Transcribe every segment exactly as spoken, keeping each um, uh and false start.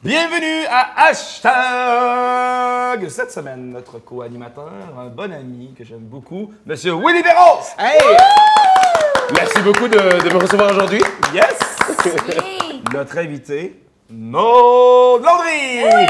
Bienvenue à Hashtag! Cette semaine, notre co-animateur, un bon ami que j'aime beaucoup, Monsieur Willy Béros! Hey! Merci beaucoup de, de me recevoir aujourd'hui. Yes! Oui. Notre invité, Maud Landry! Oui.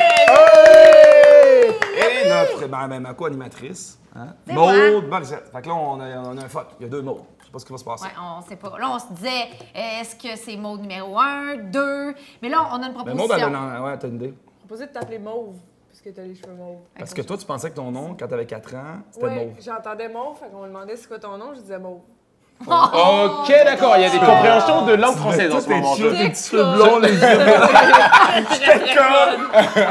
Hey! Et notre, ben, ben, ma co-animatrice, hein? C'est moi. Maud Morissette. Fait que là, on a, on a un fuck. Il y a deux Maudes. Je sais pas ce qui va se passer. Ouais, on sait pas. Là, on se disait, est-ce que c'est mot numéro un, deux? Mais là, on a une Ben, proposition. Maud, elle a, ouais, t'as une idée. Proposé de t'appeler Mauve, puisque t'as les cheveux mauves. Parce que toi, tu pensais que ton nom, quand t'avais quatre ans, c'était Oui, Mauve. j'entendais Mauve, fait qu'on me demandait c'est quoi ton nom, je disais Mauve. Ok, d'accord, il y a des compréhensions de langue française en ce moment. Tes T'es petits cheveux con. blonds, les yeux bleus. J'étais con!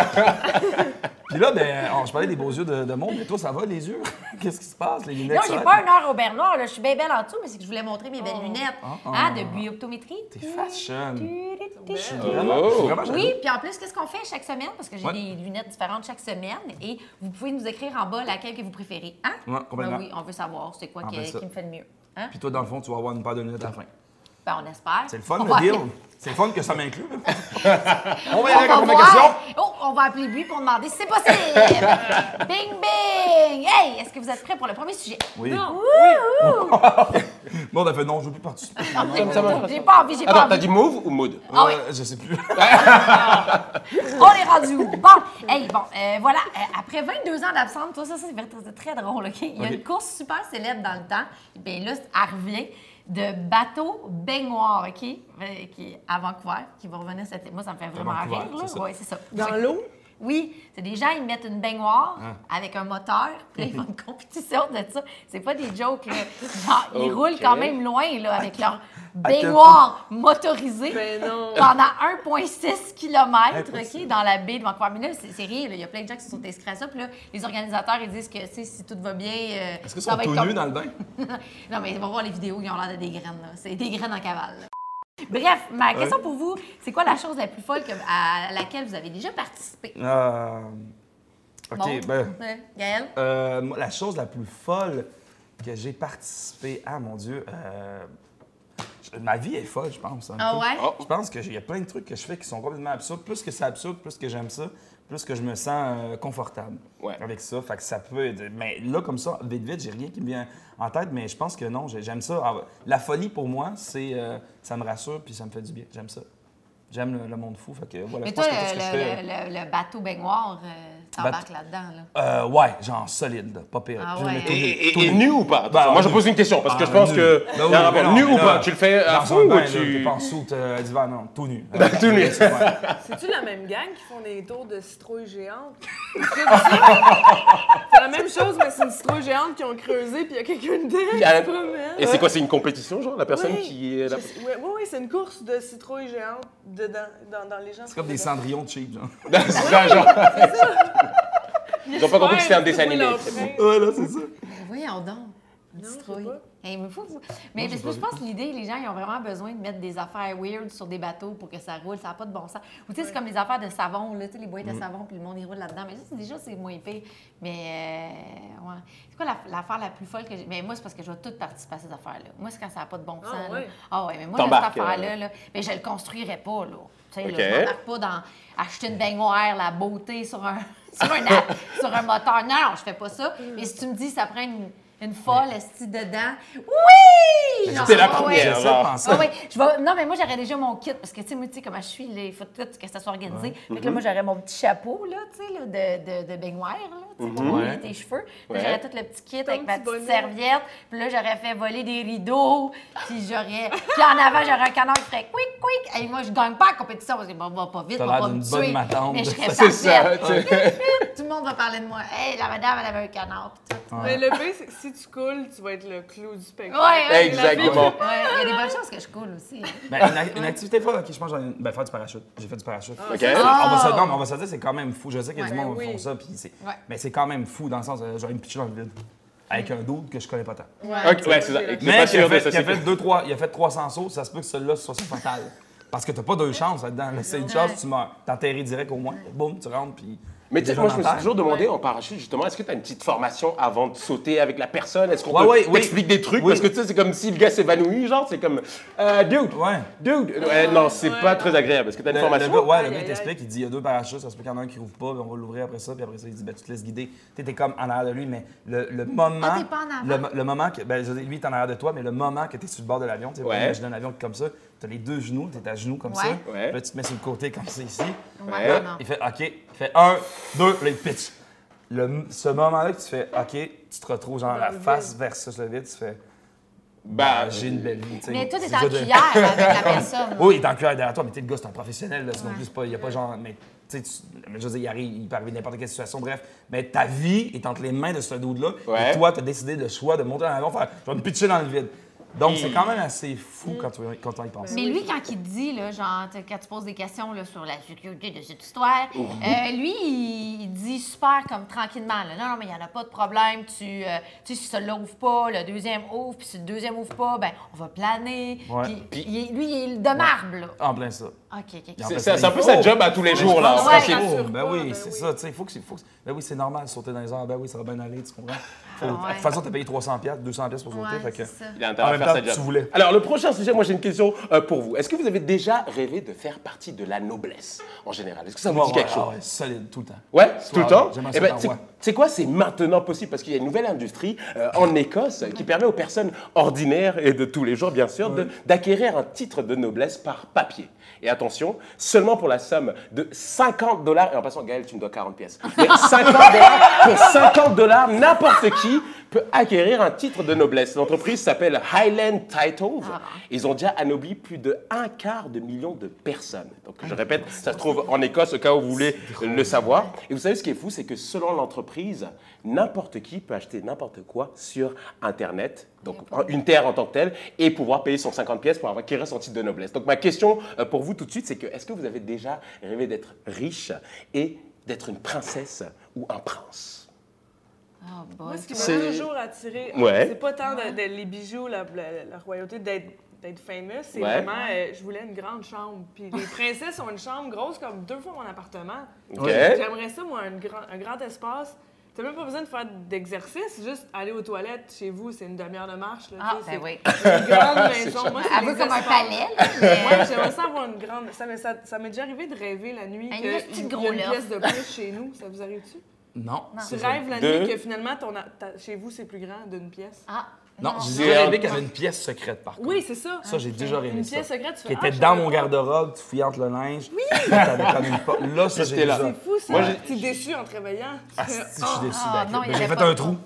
Puis là, ben, oh, je parlais des beaux yeux de, de Maud, mais toi, ça va, les yeux? Qu'est-ce qui se passe, les lunettes? Non, j'ai ça? pas un heure au beurre noir, là. Je suis bien belle en dessous, mais c'est que je voulais montrer mes belles Oh. lunettes. Oh, oh. Hein, de bioptométrie. T'es fashion. Je suis Oh. vraiment, je suis vraiment jaloux. Oui, puis en plus, qu'est-ce qu'on fait chaque semaine? Parce que j'ai Ouais. des lunettes différentes chaque semaine et vous pouvez nous écrire en bas laquelle que vous préférez. Hein? Ouais, complètement. Ben oui, on veut savoir c'est quoi En qui, fait ça. qui me fait le mieux. Hein? Puis toi, dans le fond, tu vas avoir une paire de lunettes à la fin. Ben, on espère. C'est le fun, On le va- deal. C'est le fun que ça m'inclut. là. On va y On aller va avec la première voir. question. Oh, on va appeler lui pour demander si c'est possible. Bing, bing. Hey, est-ce que vous êtes prêts pour le premier sujet? Oui. Non! Maud a fait non, je veux plus participer. Ça marche. J'ai pas envie, j'ai pas Attends, t'as envie. dit mauve ou maude? Ah oui. Euh, je sais plus. On est rendu où? Bon, hey, bon, euh, voilà. euh, après vingt-deux ans d'absence, toi, ça, ça, c'est très, très drôle, OK? Il y a OK. une course super célèbre dans le temps. Bien là, elle revient de bateau baignoire, OK? Euh, qui est à Vancouver, qui va revenir cette... Moi, ça me fait vraiment Vancouver, rire, là. c'est ça. Oui, c'est ça. Dans Fait- l'eau? Oui, c'est des gens, ils mettent une baignoire Hein? avec un moteur, puis là, ils font une compétition de ça. C'est pas des jokes, là. Genre, ils Ok. roulent quand même loin, là, avec leur quel baignoire motorisée Ben non! pendant un virgule six kilomètres, Impossible. OK, dans la baie de Vancouver. Mais là, c'est c'est rien, là. Il y a plein de gens qui se sont inscrits à ça. Puis là, les organisateurs, ils disent que, tu sais, si tout va bien... euh, Est-ce qu'ils ça sont va tout être comme- nus dans le bain? Non, mais on va voir les vidéos, ils ont l'air de des graines, là. C'est des graines en cavale, là. Bref, ma question pour vous, c'est quoi la chose la plus folle que- à laquelle vous avez déjà participé? Euh... OK, Bon. ben... Ouais. Gaëlle? Euh, moi, la chose la plus folle que j'ai participé... Ah, mon Dieu... euh, je- Ma vie est folle, je pense. un Ah peu. ouais? Oh. Je pense qu'il y a plein de trucs que je fais qui sont complètement absurdes. Plus que c'est absurde, plus que j'aime ça, plus que je me sens euh, confortable Ouais. avec ça. Fait que ça peut être... Mais là, comme ça, vite, vite, j'ai rien qui me vient en tête, mais je pense que non, j'ai- j'aime ça. Ah, la folie, pour moi, c'est... euh, ça me rassure puis ça me fait du bien. J'aime ça. J'aime le, le monde fou. Fait que voilà, Mais je toi, pense que tout ce le, que je fais... le- le- le bateau baignoire, euh, t'embarques là-dedans, là. Euh, ouais, genre solide, pas pire. Ah Je ouais, mets hein? tout Et, nu, et- tout et nu. nu ou pas? Ben, Moi, je nu. pose une question parce que Ah, je pense nu. que. Ben il y a oui, un mais rapport. non, Nu mais ou là, pas? Tu le fais à dans fond un ou bain, là, tu. T'es pas en soute euh, d'hiver, non, tout nu. Ben, tout nu. Ouais. C'est-tu la même gang qui font des tours de citrouilles géantes? C'est c'est la même chose, mais c'est une citrouille géante qui ont creusé, puis il y a quelqu'un dedans qui Ah, se promène. Et c'est quoi? C'est une compétition, genre, la personne Oui. qui est là? Je sais- Oui, oui, oui, c'est une course de citrouilles géantes dedans, dans, dans les gens. C'est comme des cendrillons de cheap, genre. C'est ça, genre. Ils ont pas compris que c'était un dessin animé. Ouais, là, c'est ça. Voyons donc. Une Non, je sais citrouille. pas. Hey, mais faut, faut- mais j'ai parce pas que je vu. pense que l'idée, les gens, ils ont vraiment besoin de mettre des affaires weird sur des bateaux pour que ça roule. Ça n'a pas de bon sens. Ou tu sais, c'est comme les affaires de savon, là, tu sais, les boîtes de savon, puis le monde, il roule là-dedans. Mais ça, c'est déjà, c'est moins pire. Mais, euh, ouais. C'est quoi la- l'affaire la plus folle que j'ai. Mais moi, c'est parce que je vais tout participer à ces affaires-là. Moi, c'est quand ça n'a pas de bon sens. Ah, là. ouais. Ah, ouais. Mais moi, là, cette T'embarques, affaire-là, là, mais je le construirais pas, là. Tu sais, OK. là, je m'embarque pas dans acheter une baignoire, la beauté sur un, sur un, a- sur un moteur. Non, non, je fais pas ça. Mais si tu me dis, ça prend une. Une folle, esti dedans. Oui! Non, C'est la ah ouais. première, J'essaie de genre. penser. Ah oui, je vais... Non, mais moi, j'aurais déjà mon kit, parce que, tu sais, moi, tu sais, comment je suis, là, il faut tout que ça soit organisé. Fait que là, moi, j'aurais mon petit chapeau, là, tu sais, là, de, de, de baignoire, là, tu sais, pour Ouais. mouiller tes cheveux. Puis Ouais. j'aurais tout le petit kit Ton avec ma petit petite bonnet. serviette. Puis là, j'aurais fait voler des rideaux. Puis j'aurais... Puis en avant, j'aurais un canard qui ferait quick, quick. Et moi, je gagne pas la compétition, parce que bon, va pas vite, T'as va l'air pas d'une me bonne tuer. matante. Mais je serais C'est ça, parfaite. tu sais. Tout le monde va parler de moi. Hey, la madame, elle avait un canard, puis tout. Mais le pire, c'est que si tu coules, tu vas être le clou du spectacle. Ouais, ouais, Exactement. Ouais, il y a des bonnes chances que je coule aussi. Ben, une, ac- une activité folle, ok, je pense que j'en ai. Ben, faire du parachute. J'ai fait du parachute. OK. On va se, non, mais on va se dire, c'est quand même fou. Je sais qu'il y a du Ouais, monde qui oui. font ça, puis c'est. Ouais. Mais c'est quand même fou dans le sens, euh, j'aurais me pitcher dans le vide. Avec un doute que je connais pas tant. Ouais, Ok, ouais, c'est ça. j'ai- C'est Mais pas qui a sûr de fait, ça, qui a c'est fait que- deux, trois, il a fait trois cents sauts, ça se peut que celui-là soit fatal. Parce que t'as pas deux chances là-dedans. là. C'est une chance, tu meurs. T'es enterré direct au moins. Boum, tu rentres, puis. Mais tu sais, des moi, je me suis gens toujours demandé Ouais. en parachute, justement, est-ce que tu as une petite formation avant de sauter avec la personne? Est-ce qu'on Ouais, peut ouais, oui. t'expliquer des trucs? Oui. Parce que tu sais, c'est comme si le gars s'évanouit, genre, c'est comme euh, dude, Ouais. dude. Ouais, non, c'est Ouais, pas ouais. très agréable. Est-ce que tu as une Le, formation? le gars, ouais, Aïe, le gars, aïe, il t'explique, il dit il y a deux parachutes, ça se peut qu'il y en a un qui rouvre pas, puis on va l'ouvrir après ça, puis après ça, il dit ben, tu te laisses guider. Tu es comme en arrière de lui, mais le, le moment. Ah, t'es pas en avant? Le, le moment que. Ben, je veux dire, lui, il est en arrière de toi, mais le moment que tu es sur le bord de l'avion, tu sais, Ouais. imagine un avion comme ça, tu as les deux genoux, tu es à genoux comme Ouais. ça. Ouais. Là, tu te mets sur le côté comme ça ici. Ouais, Ouais. non, non. Il fait OK, il fait un, deux, là, il pitch. Le, ce moment-là que tu fais OK, tu te retrouves genre Dans la le face vide. versus le vide, tu fais Bah, j'ai une belle vie. tu sais. Mais toi, t'es C'est en déjà de- cuillère avec la personne. Oui, il est en cuillère derrière toi, mais tu sais, le gars, c'est un professionnel, là, sinon Ouais. plus pas, il n'y a pas genre. Mais tu sais, tu- mais je veux dire, il arrive, il peut arriver n'importe quelle situation, bref. Mais ta vie est entre les mains de ce dude-là, Ouais. et toi, tu as décidé le choix de monter dans l'avion, faire je vais me pitcher dans le vide. Donc, c'est quand même assez fou quand, tu, quand on y pense. Mais lui, quand il te dit, là, genre, t- quand tu poses des questions là, sur la sécurité de cette histoire, euh, lui, il, il dit super comme tranquillement, là, non, non, mais il n'y en a pas de problème, tu, euh, tu sais, si celui-là ouvre pas, le deuxième ouvre, puis si le deuxième ouvre pas, ben on va planer. Ouais. Puis, Puis- il est- lui, il est de marbre, là. En plein ça. OK, OK, OK. En c'est fait, c'est- c'est un il peu faut- sa job à tous les jours, là. en Ouais. principe. Oh, rassure ben pas, oui, ben c'est oui. ça, tu sais, il faut que c'est. faut que- Ben oui, c'est normal de sauter dans les airs, ben oui, ça va bien aller, tu comprends? Faut- Ouais. De toute façon, t'as payé trois cents dollars, deux cents dollars pour sauter, Ouais, fait que. c'est ça. Il a En intérêt à même faire temps, sa job. tu voulais. Alors, le prochain sujet, moi, j'ai une question euh, pour vous. Est-ce que vous avez déjà rêvé de faire partie de la noblesse, en général? Est-ce que ça vous Ouais, dit ouais, quelque ah chose? ouais, solide, tout le temps. Ouais, tout le Ouais, temps. j'aimerais Eh ça ben, être c'est- roi. c'est quoi? C'est maintenant possible parce qu'il y a une nouvelle industrie euh, en Écosse qui permet aux personnes ordinaires et de tous les jours, bien sûr, de- d'acquérir un titre de noblesse par papier. Et attention, seulement pour la somme de cinquante dollars, et en passant, Gaël, tu me dois quarante pièces. Mais cinquante dollars, pour cinquante dollars, n'importe qui peut acquérir un titre de noblesse. L'entreprise s'appelle Highland Titles. Ils ont déjà anobli plus de un quart de million de personnes. Donc, je répète, ça se trouve en Écosse, au cas où vous voulez le savoir. Et vous savez ce qui est fou, c'est que selon l'entreprise, n'importe qui peut acheter n'importe quoi sur Internet, donc une terre en tant que telle, et pouvoir payer son cinquante pièces pour acquérir son titre de noblesse. Donc, ma question euh, pour vous tout de suite, c'est que est-ce que vous avez déjà rêvé d'être riche et d'être une princesse ou un prince? Oh, boy. Moi, ce qui C'est- m'a toujours attiré, Ouais. c'est pas tant de, de- les bijoux, la, la- la royauté, d'être d'être famous, c'est Ouais. vraiment, euh, je voulais une grande chambre. Puis les princesses ont une chambre grosse comme deux fois mon appartement. OK. J'aimerais ça, moi, un grand, un grand espace. T'as même pas besoin de faire d'exercice, juste aller aux toilettes chez vous, c'est une demi-heure de marche. Là, Ah, tu sais, ben c'est oui. une grande maison. Moi, c'est Elle veut les comme un espaces. palais, là, mais... Ouais, j'aimerais ça avoir une grande. Ça m'est ça, ça m'est déjà arrivé de rêver la nuit Un qu'il y a petit une, gros il y a une loft. pièce de plus chez nous. Ça vous arrive-tu? Non. Tu ça, rêves la Deux. nuit que finalement, ton, a- ta- chez vous, c'est plus grand d'une pièce? Ah, Non, non. j'ai C'est déjà un- rêvé qu'il y avait une pièce secrète, par contre. Oui, c'est ça. Ça, j'ai déjà rêvé Une ça. pièce secrète, tu Qui fais, était ah, je dans savais mon pas. garde-robe, tu fouillais entre le linge. Oui! T'avais comme une porte. Là, ça, j'ai J'étais là. déjà. C'est fou, ça. Moi, j'ai- T'es déçu en te réveillant. Tu Ah, fais, si, je suis déçu. Ah, ben, non, ben, il y j'ai avait fait pas un de trou.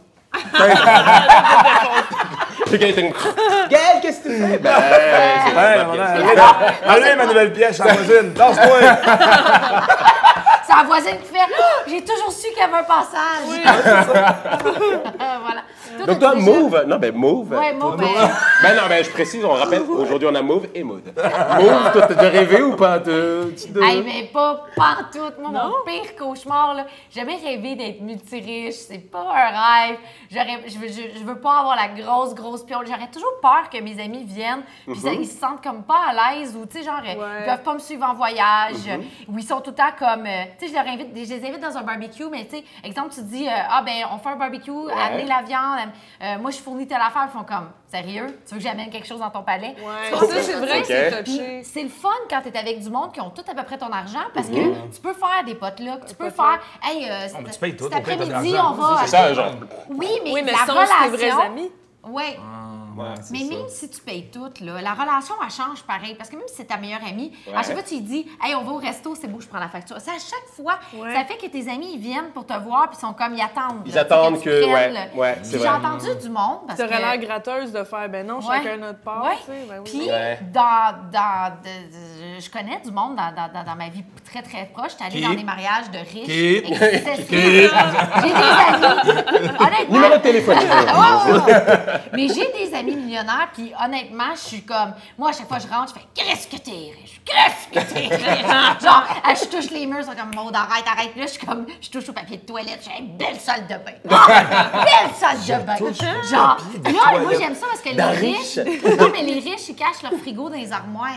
Le gars était une... Gaël, qu'est-ce que tu fais? Ben, c'est Ouais, ma voilà. pièce. Allez, ma nouvelle pièce, la voisine. Danse-toi! C'est la voisine qui fait oh, j'ai toujours su qu'il y avait un passage. Voilà. Toi, Donc t'as toi, déjà- Mauve, non ben Mauve. Ouais, Mauve, ben- Ben non, ben je précise, on rappelle, aujourd'hui on a Mauve et Maude. Mauve, toi t'as déjà rêvé ou pas de... de... Hey, mais pas pantoute. Moi, Non? mon pire cauchemar, là, j'ai jamais rêvé d'être multiriche. C'est pas un rêve. J'aurais- Je veux, je, je veux pas avoir la grosse, grosse piole. J'aurais toujours peur que mes amis viennent puis ça- ils se sentent comme pas à l'aise ou, tu sais, genre, ils peuvent pas me suivre en voyage ou ils sont tout le temps comme, euh, tu sais, je leur invite, je les invite dans un barbecue, mais tu sais, exemple, tu dis, euh, ah ben, on fait un barbecue, amenez la viande, euh, moi, je fournis telle affaire, ils font comme, sérieux? Tu veux que j'amène quelque chose dans ton palais? Ouais, Tu vois, ça, c'est je veux vrai que dire? c'est Puis touché. c'est le fun quand tu es avec du monde qui ont tout à peu près ton argent parce que tu peux faire des potlucks, tu peux potluck. faire, hey, euh, mais tu payes tout, cet on paye pas de après-midi, l'argent. on va. C'est ça, genre. Oui, mais, Oui, mais la sont relation. tes vrais amis. Oui. Ouais, c'est Mais ça. même si tu payes tout, là, la relation, elle change pareil. Parce que même si c'est ta meilleure amie, à Ouais. chaque fois, tu lui dis, hey, on va au resto, c'est beau, je prends la facture. Ça, à chaque fois, Ouais. ça fait que tes amis, ils viennent pour te voir, puis ils sont comme, ils attendent. Ils là, attendent tu que- prennes, ouais, là. ouais, c'est Puis j'ai vrai. entendu du monde. Parce T'aurais que... l'air gratteuse de faire, ben non, Ouais. chacun notre part, Ouais. tu sais. Ben oui. Puis, Ouais. dans, dans, de- de- je connais du monde dans, dans, dans, dans ma vie très, très proche. J'étais allée Qui? dans des mariages de riches. Qui? excessifs. Qui? J'ai des amis. Honnêtement. Numéro de téléphone. Ah, ouais, ouais, ouais. Mais j'ai des amis millionnaires, puis honnêtement, je suis comme. Moi, à chaque fois que je rentre, je fais qu'est-ce que t'es riche? Qu'est-ce que t'es riche? Genre, euh, je touche les murs, c'est comme Maud, arrête, arrête. Puis là, je suis comme. Je touche au papier de toilette, j'ai une belle salle de bain. Ah, belle salle de bain. Genre, là, moi, j'aime ça parce que les Dans riches. riche. Non, mais les riches, ils cachent leur frigo dans les armoires.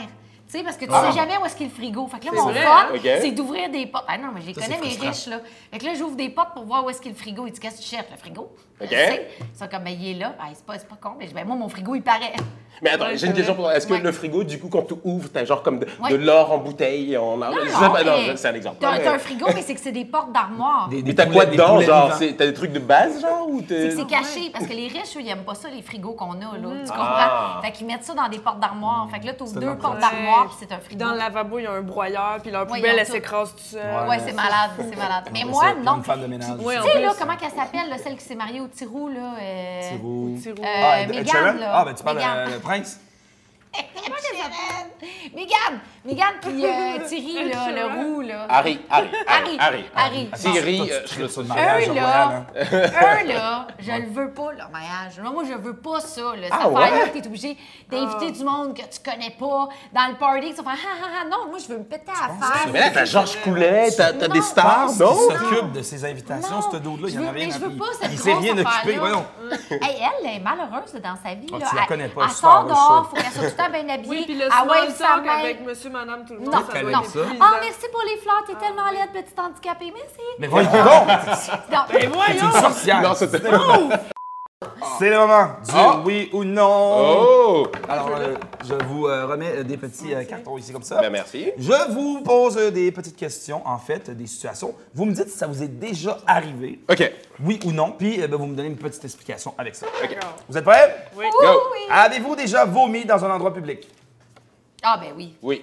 Tu sais, parce que tu Ah. sais jamais où est-ce qu'est le frigo. Fait que là, C'est mon vrai, fun, hein? Ok. c'est d'ouvrir des portes. Ah non, mais je les Ça, connais, c'est mes frustrant. riches, là. Fait que là, j'ouvre des portes pour voir où est-ce qu'est le frigo. Il dit, qu'est-ce que tu cherches, le frigo? Ok. Je sais. Ils sont comme, ben, il est là. Ben, c'est pas, c'est pas con. Mais je dis, ben, moi, mon frigo, il paraît. Mais attends, Ouais, j'ai c'est une question vrai. pour toi. Est-ce que Ouais. le frigo, du coup, quand tu ouvres, t'as genre comme de, Ouais. de l'or en bouteille en Non, je sais non, pas, non, mais c'est un exemple. T'as Mais- t'as un frigo, mais c'est que c'est des portes d'armoire. Des- Mais t'as poulets- quoi des dedans, poulets genre? vivants. c'est- T'as des trucs de base, genre? Ou C'est t'es... que c'est caché, parce que les riches, eux, ils aiment pas ça, les frigos qu'on a, là. Tu comprends? Ah. Fait qu'ils mettent ça dans des portes d'armoire. Fait que là, t'ouvres C'est deux normal. portes d'armoire, puis c'est un frigo. Dans le lavabo, il y a un broyeur, puis leur Ouais, poubelle, ils ont elle tout. s'écrase tout seul. Ouais. Ouais, c'est malade, c'est malade. Mais Ouais, moi, ça, non. Une femme de ménage. Ouais, Tu en sais, là, plus. comment qu'elle s'appelle, là, celle qui s'est mariée au Tirou, là? euh, Tirou. Tirou. Euh, Ah, Ed- Ed Mégane, Sheeran? là. Ah, ben tu parles Mégane. euh, le prince. Comment qu'elle s'appelle? Mégane! Mégane puis euh, Thierry, là, le roux, là. Harry, Harry, Harry, Harry. Harry. Harry. Thierry, Toi, euh, tu te sur le mariage Eux, au là, Royal, hein. eux, là, je le veux pas, leur mariage. Moi, je veux pas ça, là. Cette Ah, affaire-là, ouais? que t'es obligé d'inviter du monde que tu connais pas dans le party, que tu vas faire ha ha ha. Non, moi, je veux me péter à la face. Mais là, t'as Georges Coulet, t'as t'as Non. des stars, Pense non? qu'il s'occupe de ses invitations, Non. ce dude-là, il Je y en veux- a rien mais à je veux il- pas cette Il s'est rien grosse occupé, affaire-là. voyons. Hey, elle, elle est malheureuse dans sa vie. Ah, là. tu la Elle- connais pas, Elle je sort sors, je dehors, sors. faut qu'elle soit tout le temps bien habillée. Oui, puis le Elle small wave sa talk main. avec monsieur, madame, tout le monde, Non, ça doit non. être épuisant. Ah, merci pour les fleurs, t'es tellement laide, petite handicapée. Merci. Mais voyons donc! Non. Mais C'est voyons! une sorcière! Non, c'était... C'est le moment du Ah. oui ou non! Oh! Alors, euh, je vous euh, remets euh, des petits euh, cartons ici comme ça. Ben, merci. Je vous pose euh, des petites questions, en fait, des situations. Vous me dites si ça vous est déjà arrivé, OK. oui ou non, puis euh, ben, vous me donnez une petite explication avec ça. OK. Vous êtes prêts? Oui. Oui, Go. oui. Avez-vous déjà vomi dans un endroit public? Ah, ben oui. Oui.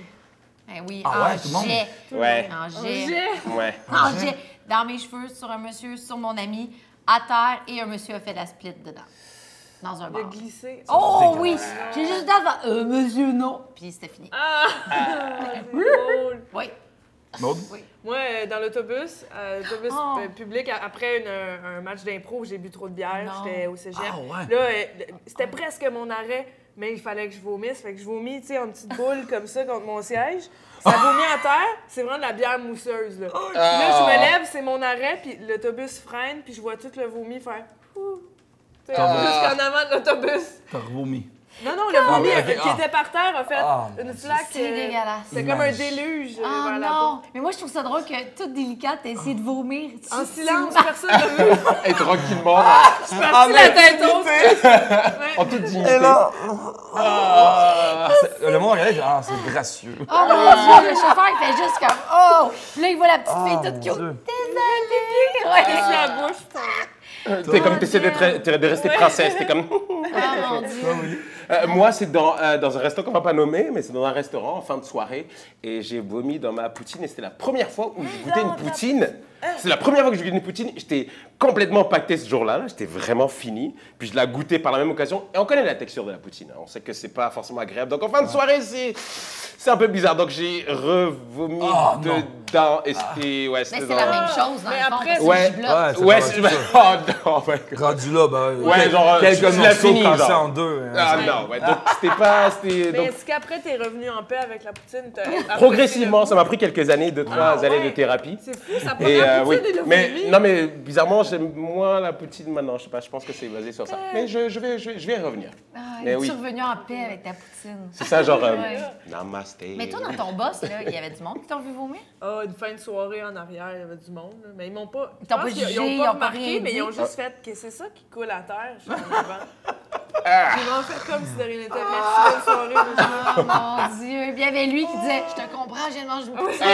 Ben oui. Ah en ouais, tout le monde? jet. Ouais. En Oh, jet. j'ai- Ouais. En jet. Dans mes cheveux, sur un monsieur, sur mon ami, à terre, et un monsieur a fait la split dedans. Dans un Il a bar. glissé. Oh oui! J'ai juste d'avant. Euh, monsieur, non. Puis c'était fini. Ah! C'est drôle. Oui. Maud? Moi, euh, dans l'autobus, euh, l'autobus Oh. euh, public, a- après une- un, un match d'impro où j'ai bu trop de bière, Non. j'étais au cégep. Ah, ouais. Là, euh, c'était presque mon arrêt, mais il fallait que je vomisse. Fait que je vomis, tu sais, en petite boule comme ça contre mon siège. Ça vomit à terre, c'est vraiment de la bière mousseuse, là. Puis là, je me lève, c'est mon arrêt, puis l'autobus freine, puis je vois tout le vomi faire... Ouh. Tu sais, Ah. Jusqu'en avant de l'autobus. T'as revomi. Non, non, le vomi Ah, ok, euh, qui ah. était par terre a fait Ah, mon une Dieu. flaque. C'est euh, dégueulasse. C'était comme un Image. déluge euh, Ah vers la non! Mais moi, je trouve ça drôle que, toute délicate, t'as essayé de vomir. Tu- En tu- silence, personne ne veut. Et tranquillement, Je suis partie la tête haute. en toute dignité. Et là... Ah, c'est- le monde regardait, dit, ah, c'est gracieux. Oh mon Dieu, le chauffeur, il fait juste comme oh! Puis là, il voit la petite Ah, fille mon toute cute. Dieu. Désolée! Ouais. Sur la bouche. T'es comme, t'essaies d'être- de rester princesse, t'es comme... Oh mon Dieu. Euh, moi, c'est dans, euh, dans un restaurant qu'on va pas nommer, mais c'est dans un restaurant en fin de soirée. Et j'ai vomi dans ma poutine. Et c'était la première fois où j'ai goûté une poutine. C'est la première fois que j'ai goûté une poutine. J'étais complètement pacté ce jour-là. Là. J'étais vraiment fini. Puis je l'ai goûté par la même occasion. Et on connaît la texture de la poutine. hein. On sait que c'est pas forcément agréable. Donc en fin de soirée, c'est, c'est un peu bizarre. Donc j'ai revomi Oh, non. dedans. Et c'était... Ouais, Mais c'était c'est dans- la même chose, dans Mais le fond, après, parce que Ouais. je bloque. Ouais, c'est Ouais, pas- c'est... c'est ça. Oh non, ouais. Rendu là, ben, Ouais, quel- genre, quelques tu l'as morceaux fini, cassés genre. en deux. hein. Ah non, ouais. Donc c'était pas... C'était, Mais donc, est-ce qu'après, t'es revenu en paix avec la poutine? T'as apprécié progressivement, le ça m'a pris quelques années, deux, trois Ah, années ouais. de thérapie. C'est fou, ça prend Et, la euh, oui. poutine et le mais, vomi. non, mais bizarrement, j'aime moins la poutine maintenant. Je sais pas, je pense que c'est basé sur ça. Mais je, je, vais, je, vais- je vais y revenir. Ah, Mais es-tu oui. revenu en paix avec ta poutine? C'est ça, genre, euh, Ouais. namasté. Mais toi, dans ton boss, là, il y avait du monde qui t'ont vu vomir? Ah, une fin de soirée en arrière, il y avait du monde. là. Mais ils m'ont pas. Ils t'ont je pense pas qu'ils- jugé, Ils ils ont ont pas pas remarqué, rien mais ils ont dit. juste fait que c'est ça qui coule à terre. Je suis en avant. Ah. Ils m'ont fait comme si de rien n'était. Merci, bonne soirée. monsieur. Oh mon Dieu! Et puis il y avait lui qui disait je te comprends, je viens de manger une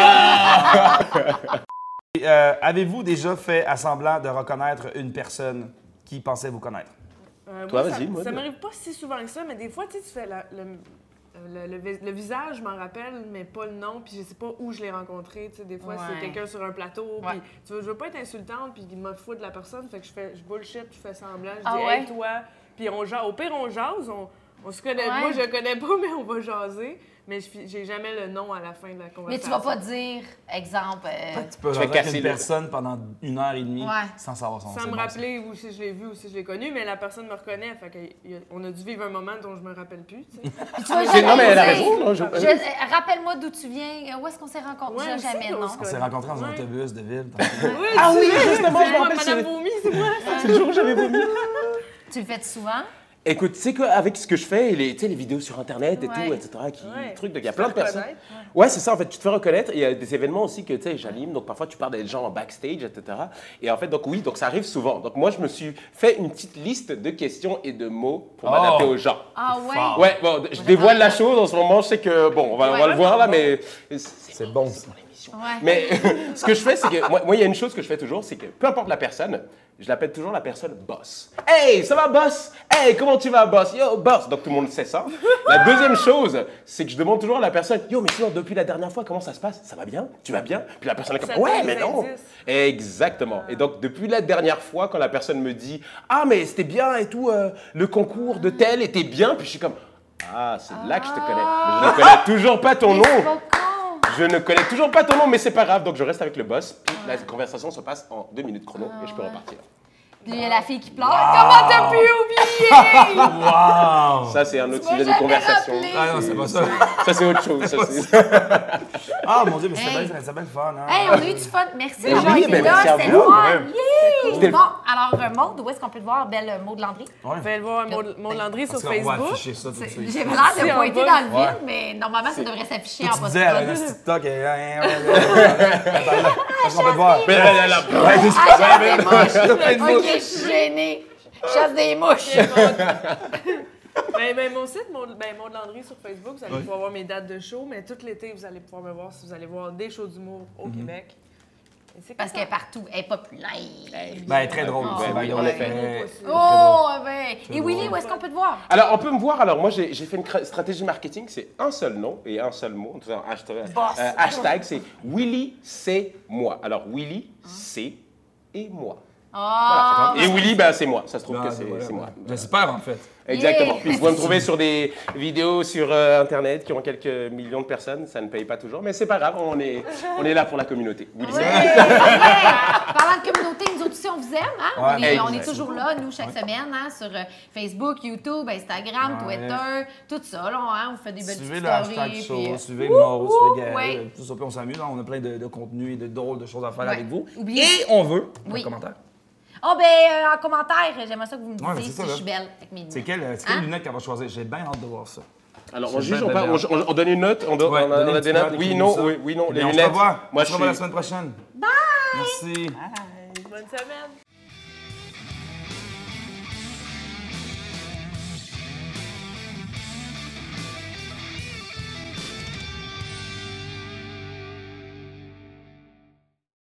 poutine. Et, euh, avez-vous déjà fait à semblant de reconnaître une personne qui pensait vous connaître? Euh, Toi, moi, vas-y, ça, moi, ça dis. m'arrive pas si souvent que ça, mais des fois, tu sais, tu fais la- le, le, le vis- le visage, je m'en rappelle, mais pas le nom, puis je sais pas où je l'ai rencontré. Tu sais, des fois, Ouais. c'est quelqu'un sur un plateau, Ouais. puis tu veux, je veux pas être insultante, puis il me fout de la personne, fait que je fais, je bullshit, je fais semblant, je Ah dis, ouais? hey, toi, puis on jase. Au pire, on jase, on, on se connaît. Ouais. Moi, je connais pas, mais on va jaser, mais je fi- j'ai jamais le nom à la fin de la conversation. Mais tu vas pas dire, exemple, euh, Tu peux Tu vas jaser avec casser une le- personne pendant une heure et demie Ouais. sans savoir son nom. Sans C'est me bon, ça. rappeler où si je l'ai vu ou si je l'ai connu, mais la personne me reconnaît, fait qu'on a dû vivre un moment dont je me rappelle plus, tu sais. puis tu vas C'est- jamais non, mais elle a dire, raison. non, je- je- euh, rappelle-moi d'où tu viens, où est-ce qu'on s'est rencontrés? Ouais, Déjà, jamais, aussi, on non? se On s'est rencontrés dans un Ouais. autobus de ville. Oui, Ah oui, c'est vrai, justement, c'est je me moi, rappelle, Madame c'est- Vomi, c'est moi. C'est le jour où j'avais vomi. Tu le fais souvent? Écoute, tu sais qu'avec ce que je fais, les, tu sais, les vidéos sur Internet et Ouais. tout, et cetera, qui, Ouais. trucs, donc il y a Tu plein te de personnes. reconnaître, Ouais, c'est ça, en fait, tu te fais reconnaître. Il y a des événements aussi que, tu sais, j'anime, donc parfois tu parles des gens en backstage, et cetera. Et en fait, donc oui, donc ça arrive souvent. Donc moi, je me suis fait une petite liste de questions et de mots pour Oh. m'adapter aux gens. Ah ouais? Fort. Ouais, bon, je dévoile la chose en ce moment, je sais que, bon, on va, on va le voir là, mais C'est bon, ça. Ouais. mais ce que je fais, c'est que moi, moi, il y a une chose que je fais toujours, c'est que peu importe la personne, je l'appelle toujours la personne boss. Hey, ça va boss? Hey, comment tu vas boss? Yo, boss. Donc tout le monde sait ça. La deuxième chose, c'est que je demande toujours à la personne, yo, mais sinon depuis la dernière fois, comment ça se passe? Ça va bien? Tu vas bien? Puis la personne est Ça comme, ouais, te mais donne non. des indices. Exactement. Et donc depuis la dernière fois, quand la personne me dit, ah, mais c'était bien et tout, euh, le concours de tel était bien, puis je suis comme, ah, c'est là que je te connais. Mais je ne connais toujours pas ton Mais nom. c'est pas con. Je ne connais toujours pas ton nom, mais c'est pas grave. Donc je reste avec le boss. Puis la conversation se passe en deux minutes chrono et je peux repartir. Puis il y a la fille qui pleure. Comment t'as pu oublier? Wow! Ça, c'est un autre Tu m'as sujet de jamais conversation. rappelé. Ah non, c'est pas ça. Ça, c'est autre chose. Ça, c'est- Ah mon Dieu, mais c'est Hey. bien, c'est bien le fun. Hein? Hey, on a eu du fun. Merci Mais d'avoir oui, été mais là. merci à C'était vous. le fun. Ouais. Yeah! C'était le- Bon, alors, euh, Maude, où est-ce qu'on peut te voir, belle euh, Maude Landry? Ouais. Vous pouvez le voir, Maud Maud Landry sur Parce qu'on va Facebook. afficher ça tout de C'est- suite. J'ai l'air de Ici, en pointer bas. dans le Ouais. vide, mais normalement, ça devrait s'afficher en Tu post disais à la TikTok, et- Attends, là, parce qu'on peut te voir. Mais là, là, là. Ouais, c'est ça. Ah, chasse des mouches. plein de Ok, mouches. je suis gênée. Chasse des mouches. Ben, ben, mon site, mon, ben, Maud Landry sur Facebook, vous allez pouvoir voir mes dates de show, mais tout l'été, vous allez pouvoir me voir si vous allez voir des shows d'humour au Québec. Et c'est Parce comme qu'elle est partout. Elle est populaire. Ben, très drôle. Ah, c'est oui, bien en drôle. effet. Très- Oh, ben. Et Willy, où est-ce qu'on peut te voir? Alors, on peut me voir. Alors, moi, j'ai j'ai fait une cra- stratégie marketing. C'est un seul nom et un seul mot. Donc, un hashtag, Boss. euh, hashtag, c'est Willy, c'est moi. Alors, Willy, c'est et moi. Ah! Voilà. Et Willy, ben, c'est moi. Ça se trouve Ah, que c'est voilà, c'est moi. voilà. J'espère, en fait. Exactement. Yeah. Puis vous pouvez me trouver sur des vidéos sur euh, Internet qui ont quelques millions de personnes. Ça ne paye pas toujours, mais c'est pas grave. On est, on est là pour la communauté. Willy, c'est Ouais, moi. ouais. Parlant de communauté, nous autres aussi, on vous aime. Hein? Ouais, on, est, on est exact. toujours là, nous, chaque semaine, hein, sur euh, Facebook, YouTube, Instagram, Ouais. Twitter, tout ça. Là, hein, on fait des belles Suivez petites le hashtag stories. show, puis, euh, suivez le Moro, suivez Gaël, ouais. tout ça, puis on s'amuse. hein. On a plein de, de contenu et de drôles de choses à faire Ouais. avec vous. Oubliez- Et on veut Oui. un commentaire. Oh, ben, euh, en commentaire, j'aimerais ça que vous me Ouais, mais disiez c'est ça, si là. je suis belle avec mes C'est lunettes. quelle, c'est quelle Hein? lunette qu'elle va choisir? J'ai bien hâte de voir ça. Alors, C'est on juge, bien, on, bien, parle- bien. on, on donne une note, on, donne- Ouais, on a, donnez on a une des petite notes. note, Oui, écrivez-nous non, ça. oui, oui, non. Eh Les bien, on se lunettes. revoit. Moi, on se je revoit la suis. semaine prochaine. Bye! Merci. Bonne semaine!